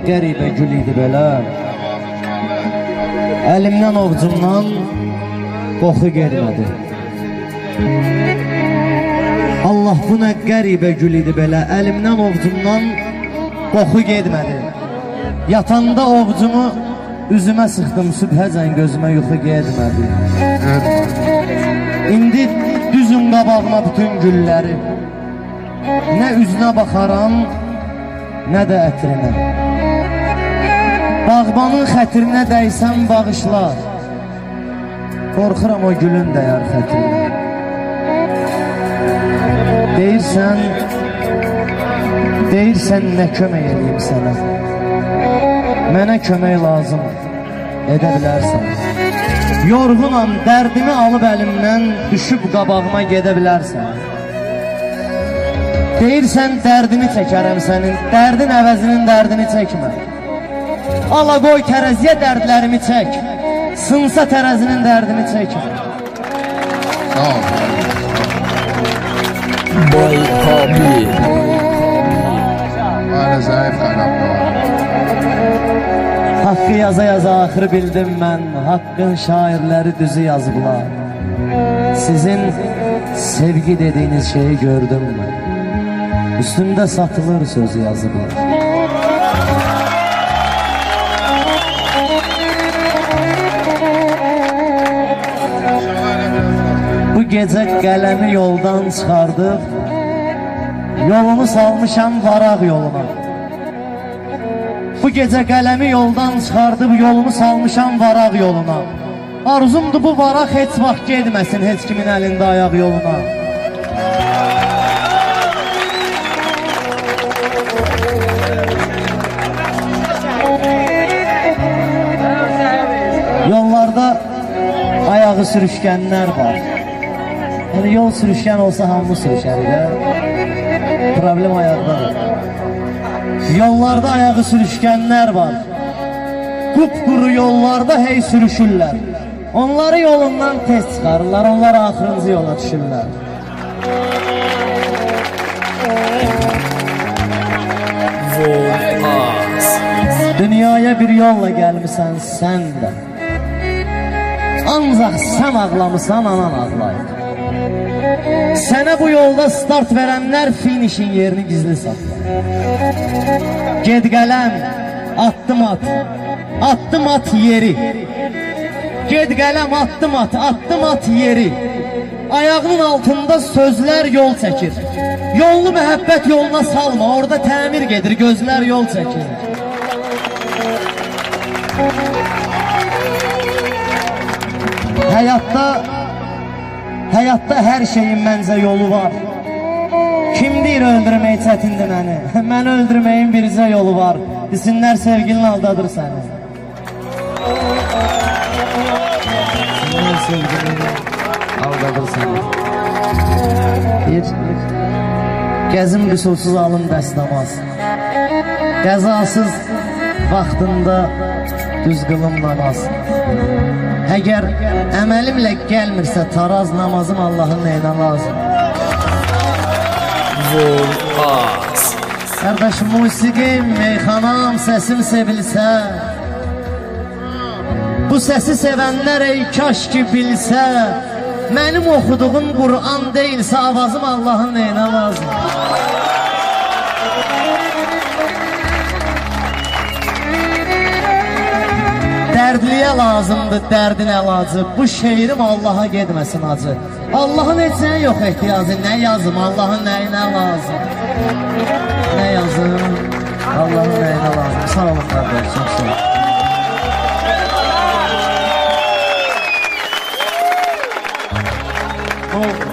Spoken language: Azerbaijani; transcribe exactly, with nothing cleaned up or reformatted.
qəribə gül idi belə. Əlimdən ovcumdan qoxu getmədi. Allah, bu nə qəribə gül idi belə. Əlimdən ovcumdan qoxu getmədi. Yatanda ovcumu üzümə sıxdım, sübhəcən gözümə yuxu getmədi. İndi düzün qabağıma bütün gülləri, nə üzünə baxaram, nə də ətrinə. Bağbanın xətrinə dəysəm bağışlar, qorxuram o gülün dəyər xətrinə. Deyirsən, deyirsən nə kömək edeyim sənə, mənə kömək lazım, edə bilərsən. Yorğunam, dərdimi alıb əlimdən, düşüb qabağıma gedə bilərsən. Deyirsən, dərdini çəkərəm sənin, dərdin əvəzinin dərdini çəkmə. Ala qoy tərəziyə dərdlərimi çək, sınsa tərəzinin dərdini çəkmə. Sağ ol. Boy Papi. Hala zayıf kanatlı var. Haqqı yaza yaza axırı bildim mən, haqqın şairləri düzü yazıblar. Sizin sevgi dediyiniz şeyi gördüm mən, üstündə satılır sözü yazıblar. Bu gecə qələmi yoldan çıxardıb, yolumu salmışam varaq yoluna. Bu gecə qələmi yoldan çıxardıb, yolumu salmışam varaq yoluna. Arzumdur bu varaq heç vaxt gedməsin heç kimin əlində ayaq yoluna. Yollarda ayağı sürüşkənlər var. Yəni yol sürüşkən olsa hamı sürüşər də. Problem ayaqdadır. Yollarda ayağı sürüşkənlər var. Qupquru yollarda hey sürüşürlər. Onları yolundan tez çıxarırlar, onlar axırıncı yola düşürlər. Dünyaya bir yolla gəlmişsən sən də, ancaq sən ağlamısan, anan ağlayır. Sənə bu yolda start verənlər finişin yerini gizli saxlar. Ged qələm, atdım at, atdım at yeri. Ged qələm, atdım at, atdım at yeri. Ayağının altında sözlər yol çəkir. Yolunu məhəbbət yoluna salma, orada təmir gedir, gözlər yol çəkir. Həyatda, həyatda hər şeyin məncə yolu var. Kim deyir öldürmək çətindir məni? Mən öldürməyin bircə yolu var. Desinlər sevgilin aldadır səni. Desinlər sevgilin aldadır səni. Bir, gəzim qüsursuz alın bəstəmaz. Qəzasız vaxtında düz qılım namaz. Əgər əməlimlə gəlmirsə taraz namazım Allahın nəyinə lazım. Volqaz. Qardaş, musiqim, meyxanam, səsim sevilsə, bu səsi sevənlər ey kaş ki bilsə, mənim oxuduğum Qur'an deyilsə avazım Allahın nəyinə lazım. Dərdliyə lazımdır dərdin əlacı, bu şeirim Allaha getməsin acı. Allahın heç nəyə yox ehtiyacı, nə yazım, Allahın nəyinə lazım. Nə yazım, Allahın nəyinə lazım. Sağ olun qardaş, çox sağ olun.